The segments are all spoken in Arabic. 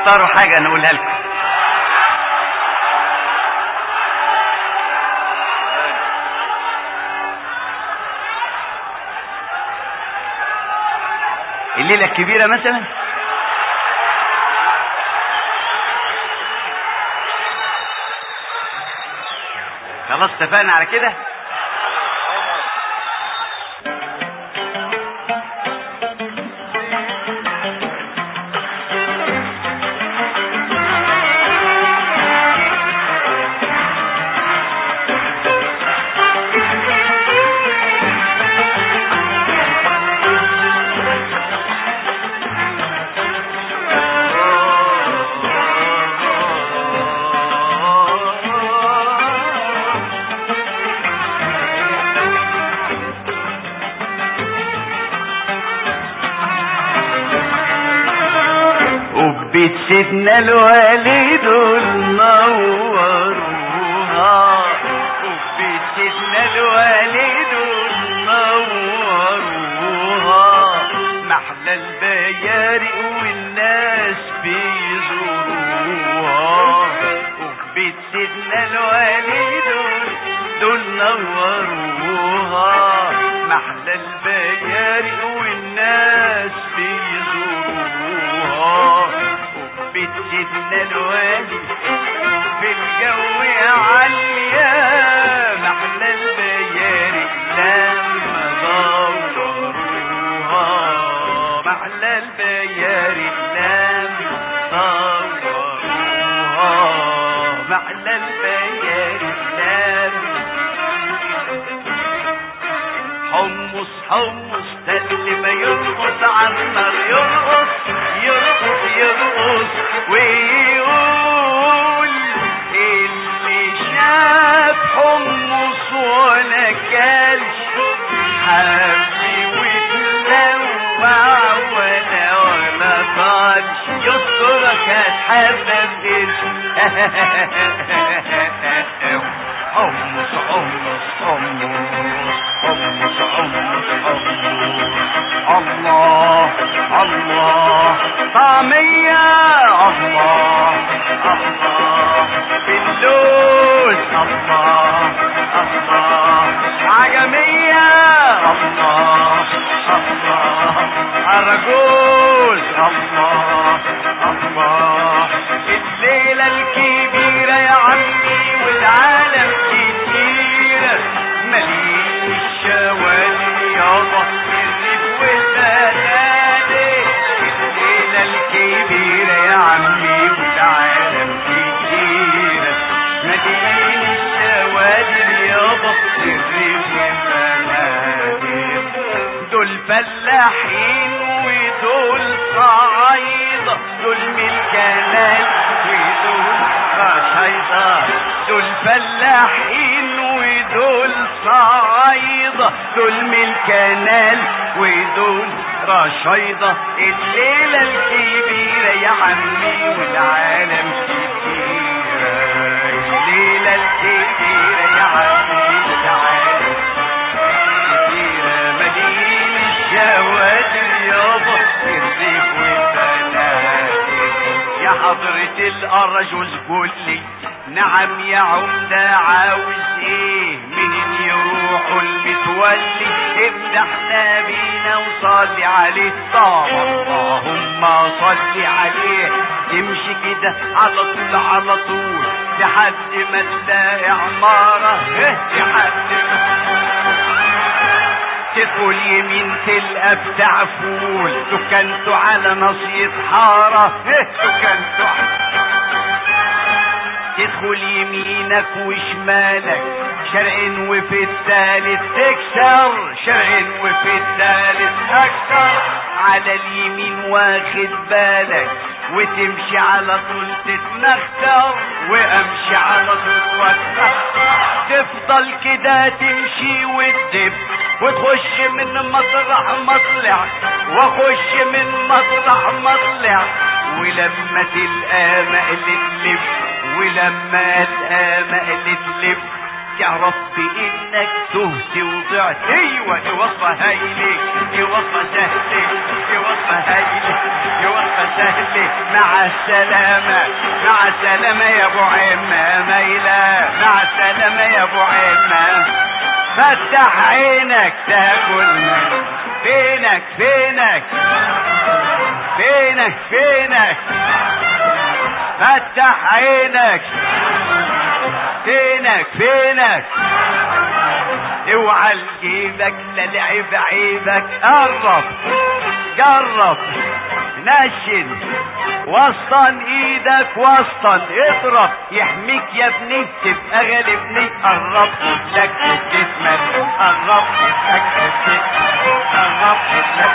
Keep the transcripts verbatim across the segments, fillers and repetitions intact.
تختاروا حاجة نقولها لكم. الليلة الكبيرة مثلا. خلاص اتفقنا على كده. بيت سيدنا الوالد نوروها، وبيت سيدنا الوالد نوروها، محلى البيارق والناس بيزوروها، وبيت سيدنا الوالد دول نوروها، محلى البيارق والناس بيزوروها، بيت سيدنا الوالد في الجو عالية، محلى البيارق لما دوروها، محلى البيارق لما دوروها، محلى البيارق لما حمص حمص ده اللي ما يرقص على النار يرقص يرقص يرقص ويقول اللي شاف حمص ولا كلش حبي وتلوع ولا ولا طالش يسترك هتحبب قرش. حمص حمص حمص حمص حمص حمص الله الله طعمية الله الله باللوز الله الله عجمية الله الله أرجوز الله الله الليلة الكبيرة يا عمي والعالم كتير مليء الشوالي يابا الريف والبلادي، الليلة الكبيرة يا عمي والعالم كتير مليء الشوالي يابا الريف والبلادي، دول فلاحين ودول صعايدة، دول من الجلال ودول رشايدة، دول فلاحين ودول صعايدة، دول من الكنال ودول رشايدة، الليلة الكبيرة يا عمي والعالم كتيرة، الليلة الكبيرة يا عمي والعالم كتيرة مليء الشوادر يابا الريف والبلاد. يا حضرة الأرجل قولي نعم يا عمدة عاوز ايه منين يروحوا المتولي افتحنا بينا وصلي عليه طبعا اللهم صلي عليه، تمشي كده على طول على طول لحد ما تلاقي عمارة لحد ما تدخل يمين تلقى بتاع فول دكانته على نصية حارة دكانته تدخل يمينك وشمالك شرق وفي الثالث تكسر شرق وفي الثالث اكسر على اليمين واخد بالك وتمشي على طول تتمختر وامشي على طول واتمختر تفضل كده تمشي وتدب وتخش من مطرح مطلع واخش من مطرح مطلع ولما تلقى مقلب لب ولما تلقى مقلب لب تعرف بانك تهت وضعت. ايوه دي وصفة هايلة، دي وصفة سهلة، دي وصفة هايلة، دي وصفة سهلة. مع السلامة، مع السلامة يا ابو عمة ميلة، مع السلامة يا ابو عمة. فتح عينك تاكل من فينك فينك فينك فينك. فتح عينك فينك فينك. اوعى لجيبك للعب عيبك. قرب جرب نشن وسطن ايدك وسطن اضرب يحميك يا ابني تبقى غالبني. قرب لك تتمل، قرب لك تتمل، قرب لك.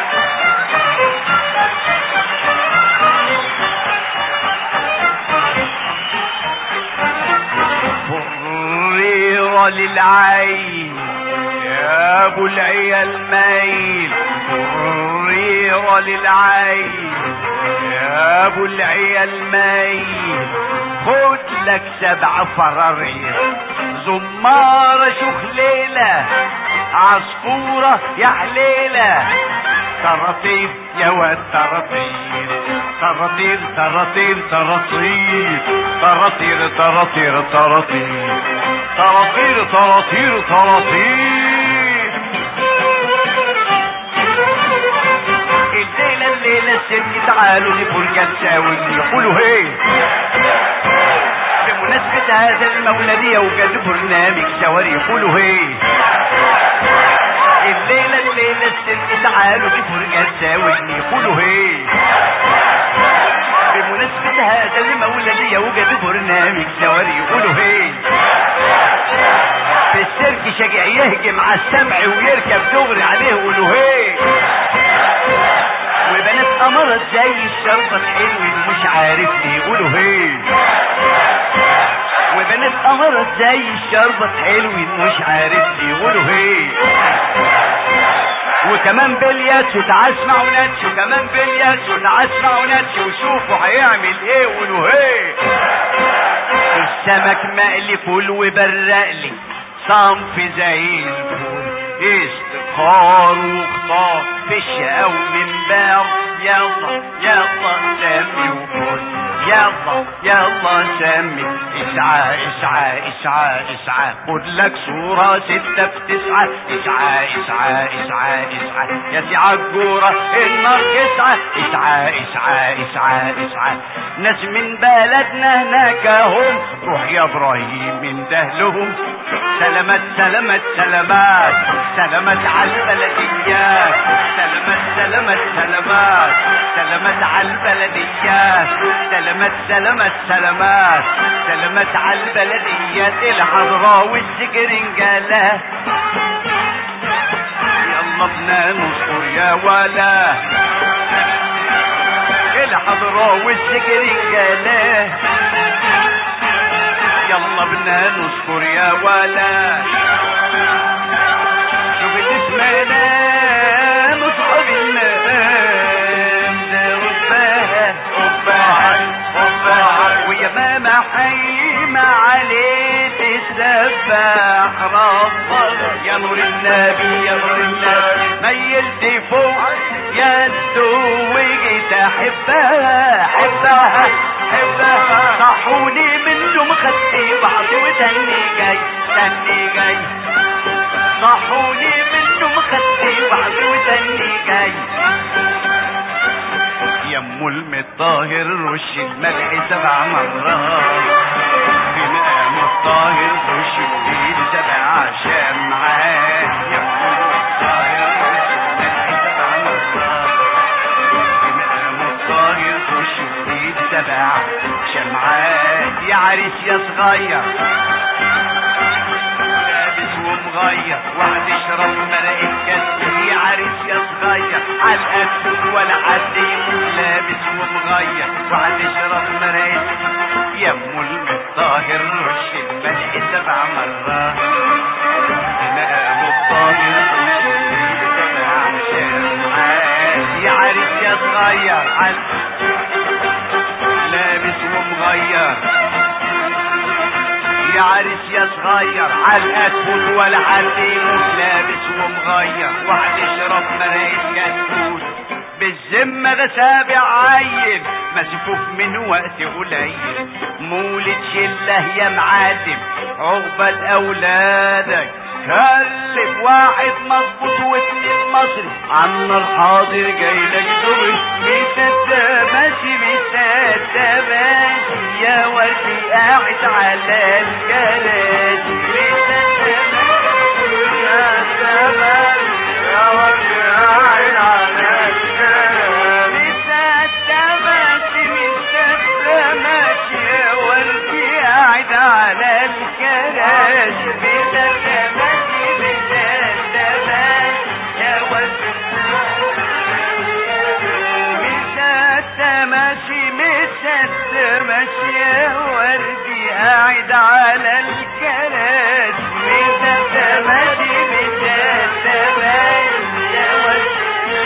فريرة للعين يا ابو العيال مايل، فريرة للعين يا ابو العيال مايل. خد لك سبع فرارير، زمارة شخليلة، عصفورة يا حليلة. طراطير يا واد طراطير، طراطير طراطير طراطير طراطير طراطير طراطير طراطير طراطير طراطير. الليلة الليلة الست تعالوا لفرجة تساوي يقولوا هي. بمناسبة هذا المولد يوجد برنامج سواري يقولوا هي. الليلة الليلة الست تعالوا لفرجة تساوي يقولوا هي. بمناسبة هذا المولد يوجد برنامج سواري يقولوا هي. في السيرك شجع يهجم على السمع ويركب دغري عليه يقولوا هي. وبنات قمرت زي الشرطة الحلوين مش عارف ليه يقولوا هي. وبنات قمرت زي الشرطة الحلوين مش عارف ليه يقولوا هي. وكمان بلياتش وتعال اسمعوا ناتش، وكمان بلياتش وتعال اسمعوا ناتش وشوفوا هيعمل ايه وقولوا هي. السمك مقلي فول وبرقلي صنف زي الفول، استخار واختار في الشقاو من بار. يلا يلا سمي وكل، يلا يلا سمي. اسعى اسعى اسعى اسعى. خد لك صورة ستة في تسعة. اسعى اسعى اسعى اسعى يا سعى الجورة النار تسعى. اسعى اسعى اسعى اسعى. ناس من بلدنا هناك هم، روح يا ابراهيم من دهلهم. سلامات سلامات سلامات سلامات على البلديات. سلامات سلامات سلامات سلامات على البلديات. سلامات سلامات سلامات سلامات على البلديات. الحضراء والسجرنجالة يلا بنا نصبر يا ولا. الحضراء والسجرنجالة يلا بنا نصبر يا ولا. شوف اسمنا نصحب المقام ده ربها ربها ربها. ويا ماما حيمة عليه تسبح ربها. يا نور النبي يا نور النبي ميلت فوق يده وجيت احبها احبها احبها. صحوني منهم خدتي بعض وتاني جاي تاني جاي. صحوني منهم خدتي بعض وتاني جاي. يمو المطاهر رش الملح سبع مرات. في مقام الطاهر رش الليل سبع شمعات. يمو المطاهر رش الملح سبع مرات. في مقام الطاهر رش الليل سبع شمعات. يا عريس يا صغير لابس ومغير واحد يشرب مرقة كاس. يا عريس يا صغير عالقد ولا حد يكون لابس ومغير واحد يشرب مرقة. يمو المطاهر رش الملح سبع مرات. مقام الطاهر رش الليل سبع شمعات. يا عريس يا صغير عالقد لابس ومغير. يا عريس يا صغير علقة تفوت ولا حد يموت لابس ومغير واحد يشرب مرايس كتكوت بالذمة ده سابع عيل مسفوف من وقت قليل مولد شله يا معلم عقبال اولادك كلف واحد مظبوط واتنين مصري عمر حاضر جايلك دغري مسدة ماشي مسدة ماشي يا وردي قاعد على الكراسي مسدة ماشي مسدة ماشي يا وردي قاعد على الكراسي مسدة ماشي مسدة ماشي يا وردي قاعد على الكراسي مسدة ماشي يا وردي قاعد على الكراسي مسدة ماشي مسدة ماشي يا وردي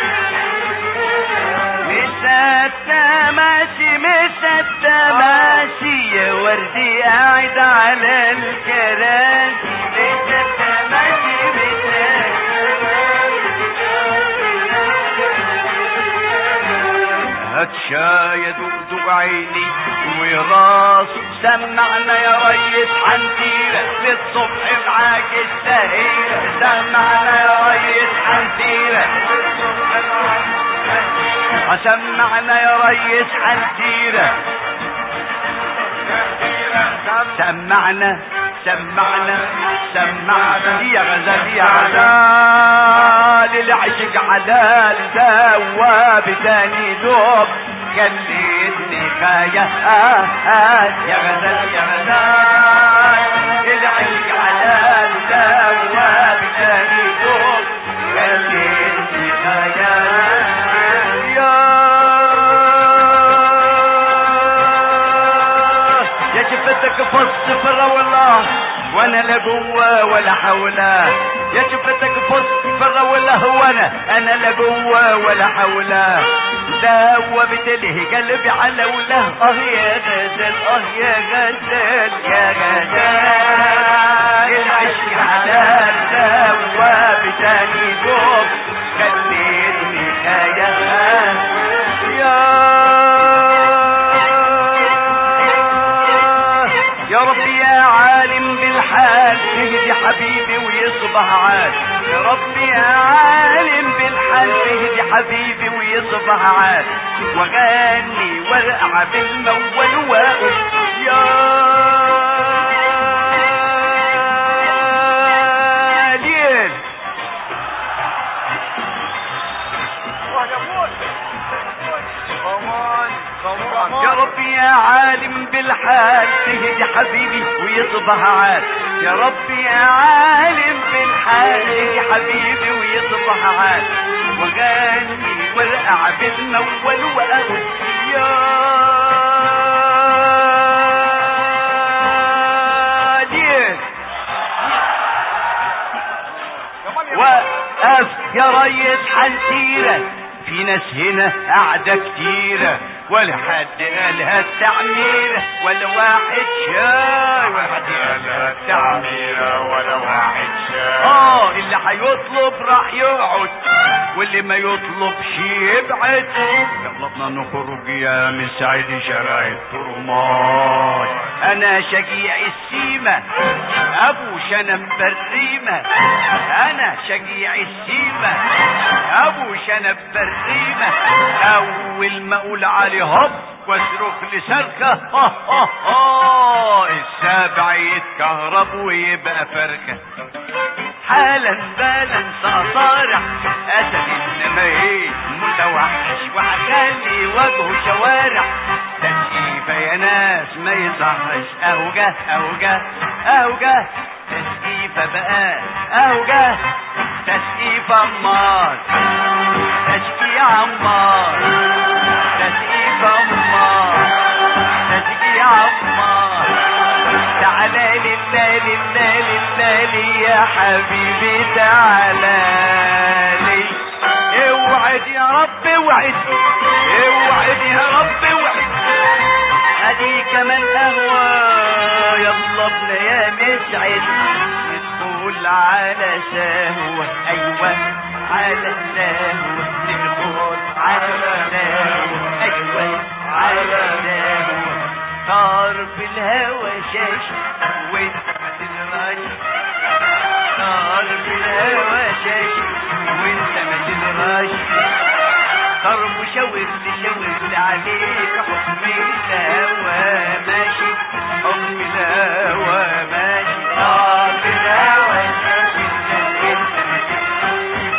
مسدة ماشي مسدة ماشي يا وردي قاعد على الكراسي مسدة ماشي مسدة هات شاي دقدق عيني وراسه سمعنا يا ريس حنتيرة للصبح معاك السهيرة سمعنا يا ريس حنتيرة للصبح معاك السهيرة سمعنا يا ريس حنتيرة سمعنا سمعنا سمعنا يا غزال يا غزال العشق حلال دواب تاني دوب خليتني خايا آه آه يا غزال يا غزال العشق حلال دواب تاني دوب خليتني خايا يا شفتك فص فرا والله وانا لا جوا ولا حوله يا شفتك فص فرا ولا هو انا انا لا جوا ولا حوله دوبت له قلبي على وله اه يا غزال اه يا غزال يا غزال العشق حلال دوب تاني دوب خليتني خيال يا يا ربي يا عالم بالحال تهدي حبيبي ويصبح عاد يا ربي يا عالم بالحال تهدي حبيبي ويصبح عاد وغني وارقع بالمول واقف يا ليل يا ربي يا عالم بالحال تهدي حبيبي ويصبح عاد يا ربي يا عالم بالحال تهدي حبيبي ويصبح عاد وغني وارقع بالمول واقول يا دير وقف يا ريس حنتيرة في ناس هنا قاعدة كتيرة ولا حد قالها التعميرة ولا واحد شاي ولا حد قالها التعميرة ولا واحد شاي اه اللي هيطلب راح يقعد واللي ما يطلبش يبعد يلا نخرج يا مسعد شارع الطرمات انا شجيع السيمة ابو شنب بريمة انا شجيع السيمة ابو شنب بريمة اول ما اقول علي هب واصرخ لسركة ها ها ها السابع يتكهرب ويبقى فركة حالا بالا سأصارع اسد انما ايه متوحش وهخلي وجهه شوارع تسقيفة يا ناس ما يصحش اهو جه اهو جه اهو جه تسقيفة بقى اهو جه تسقيفة عمار تشكي عمار تسقيفة عمار تشكي عمار تعالى لله لله لله يا حبيبي تعالى لي اوعد يا رب اوعد اوعد يا رب اوعد ادي كمان قهوة يلا نسعد ندخل على سهوة، ايوه على سهوة ندخل على سهوة، ايوه على سهوة. صار في الهوى شاشة وانت ما تدراش، صار في الهوى شاشة وانت ما تدراش. صار مشاور تشاور عليك حكم الهوى ماشي، حكم الهوى ماشي. صار في الهوى شاشة وانت ما تدراش.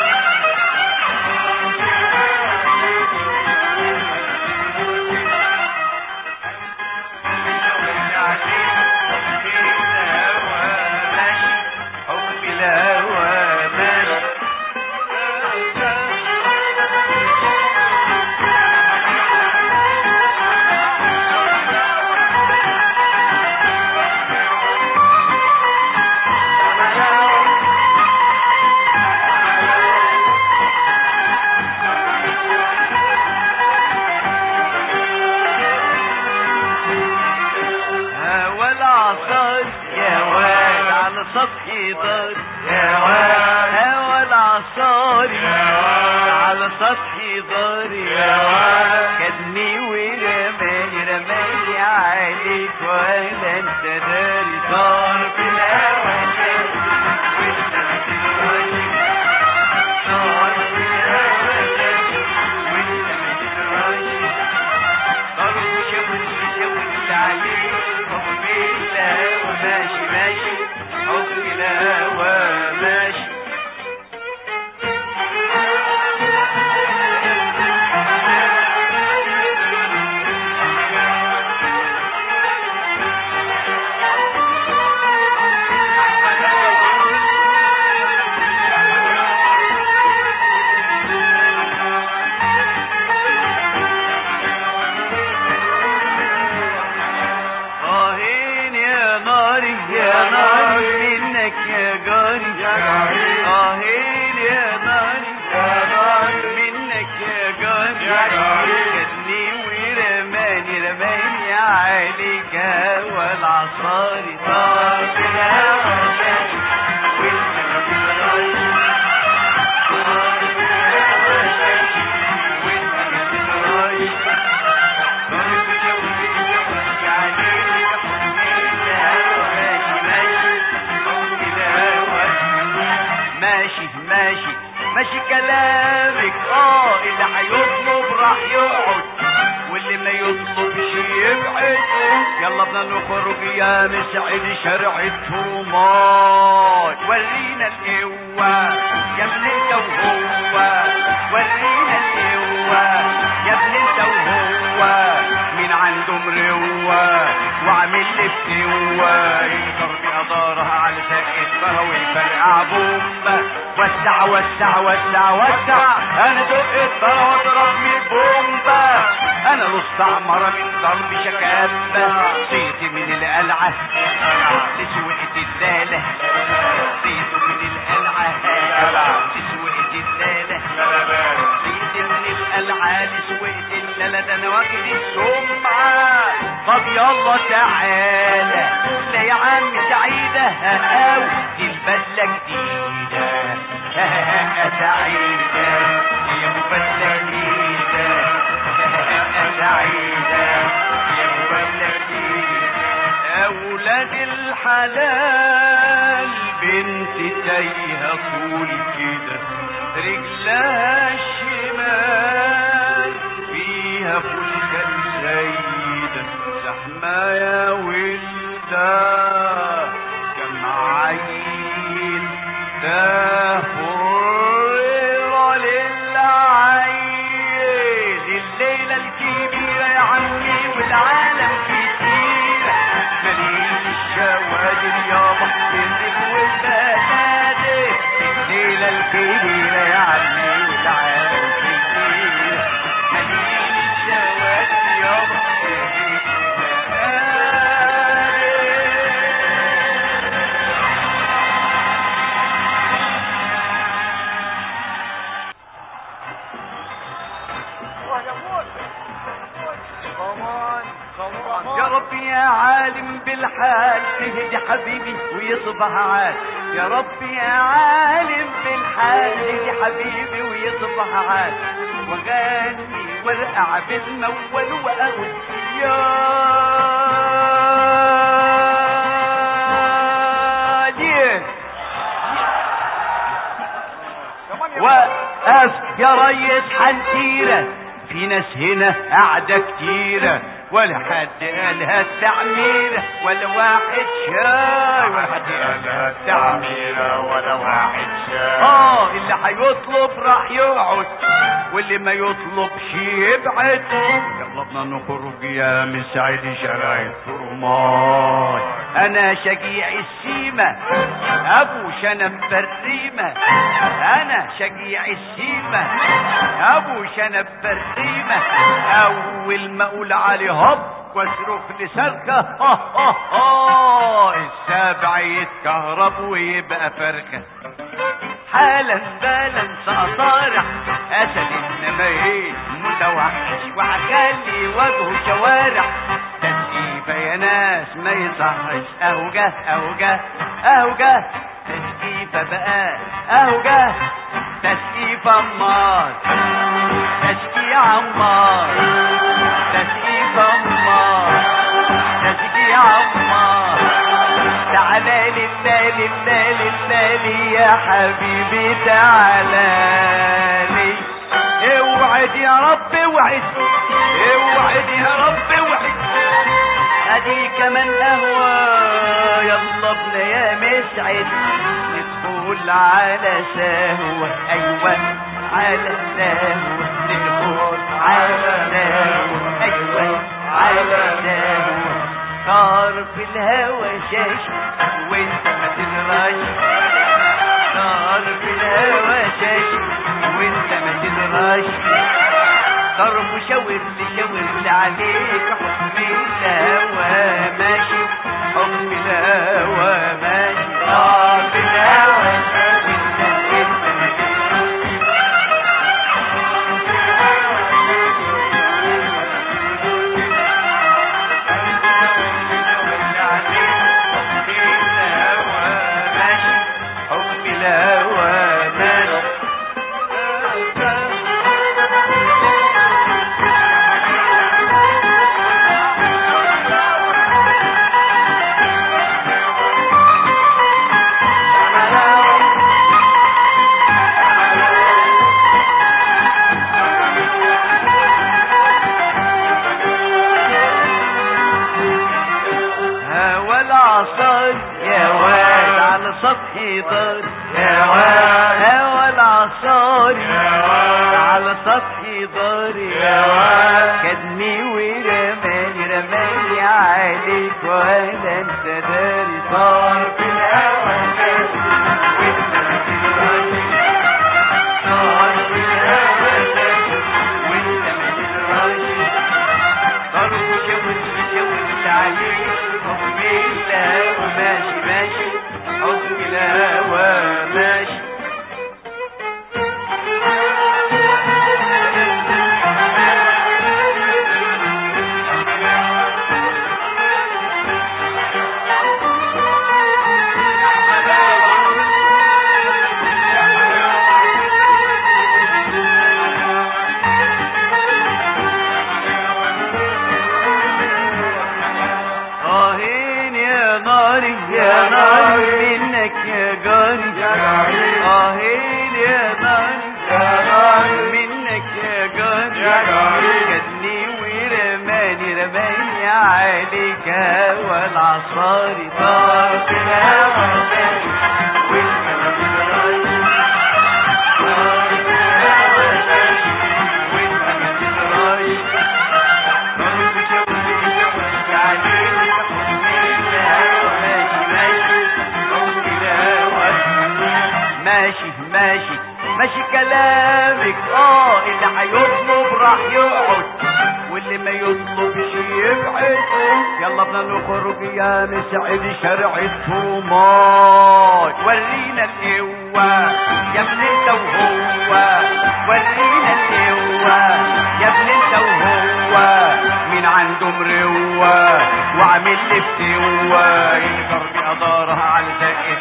ويصبح عاد. يا ربي يا عالم بالحال دي حبيبي ويصبح عاد. وغني وارقع بالمول واقول يا دين وقف يا ريس حنتيرة. في ناس هنا قاعدة كتيرة ولا حد قالها التعميرة ولا واحد شاي ولا حد قالها التعميرة ولا واحد شاي. اه اللي هيطلب راح يقعد واللي ما يطلبش يبعد. يلا بدنا نخرج يا مسعد شارع الطرمات. انا شجيع السيمة ابو شنب بريمة. انا شجيع السيمة ابو شنب بريمة. اول ما اقول علي هب واصرخ لسركة ها ها ها السابع يتكهرب ويبقى فرخة. حالا بالا سأصارع اسد انما ايه متوحش وهخلي وجهه شوارع. تسقيفة يا ناس ما يصحش. اهو جه اهو جه اهو جه تسقيفة بقى اهو جه. تسقيفة عمار تسقي عمار تسقيفة عمار تسقي عمار. تعالى لله لله لله يا حبيبي تعالى. اوعد يا رب اوعد اوعد يا رب اوعد. ادي كمان قهوة يلا بنا يا مسعد ندخل على سهوة. ايوه على سهوة ندخل على سهوة. ايوه على سهوة. صار في الهوى شاشة وانت ما تدراش. صار في الهوى شاشة وانت ما تدراش. صار مشاور لشاور عليك حكم الهوى ماشي. حكم الهوى ماشي. صار في الهوى شاشة وانت ما تدراش. يا واد على سطح دار يا واد هوا العصار يا واد على سطح دار يا واد. كدني ورماني رماني عليك ولا انت داري. صار في الهوى شاشة وانت ما تدراش. صار في الهوى شاشة وانت ما تدراش. صار مشاور مشاور عليك حكم الهوى ماشي ماشي. حكم الهوى ماشي. يا ناري منك يا جاري اهين يا ناري يا ناري منك يا جاري. كدني ورماني رماني عليك هوا العصاري. طار في الهوى شاشة وانت ما تدراش. طار في الهوى شاشة وانت ما تدراش. طار بشوش بشوش عليك حكم الهوى ماشي ماشي ماشي كلامك. اه اللي هيطلب راح يقعد واللي ما يطلبش يبعد. يلا بدنا نخرج يا مسعد شارع الطرمات. ورينا القوة يا ابن انت وهو. ورينا القوة يا ابن انت وهو. مين عنده مروة وعامل لي فتوة. يقدر بأدارها على زق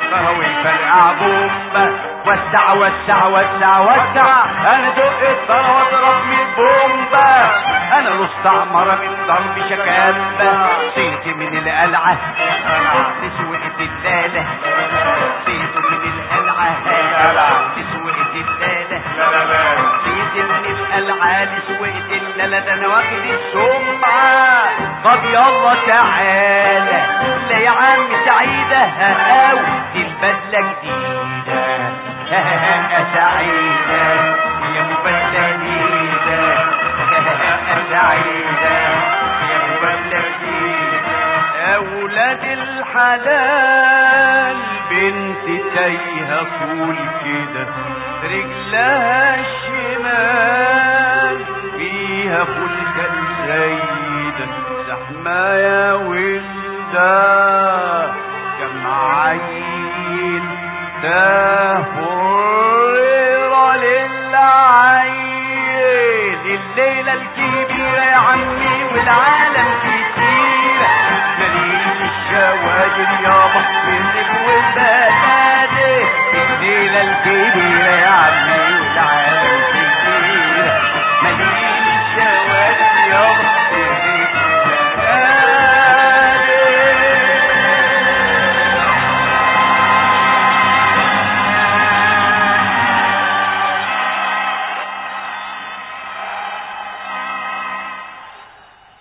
فرقع بومبا وسع وسع وسع وسع انا دق الطرا واضرب من البومبا انا نص عمرة من ضرب شكامبا صيت من القلعة تسوقت اللالة صيت من القلعة تسوقت اللالة صيت من القلعة تسوقت اللالة ده انا واخد السمعة طب يلا تعالى لا يا عم سعيدة هاو دي البدلة جديدة سعيدة يا مبلليدة سعيدة يا مبلليدة اولاد الحلال بنت تايهة طول كده رجلها الشمال فيها فلكة الزايدة زحمة يا ولدة كم عين ده فريرة للعين الليلة الكبيرة يا عمي والعين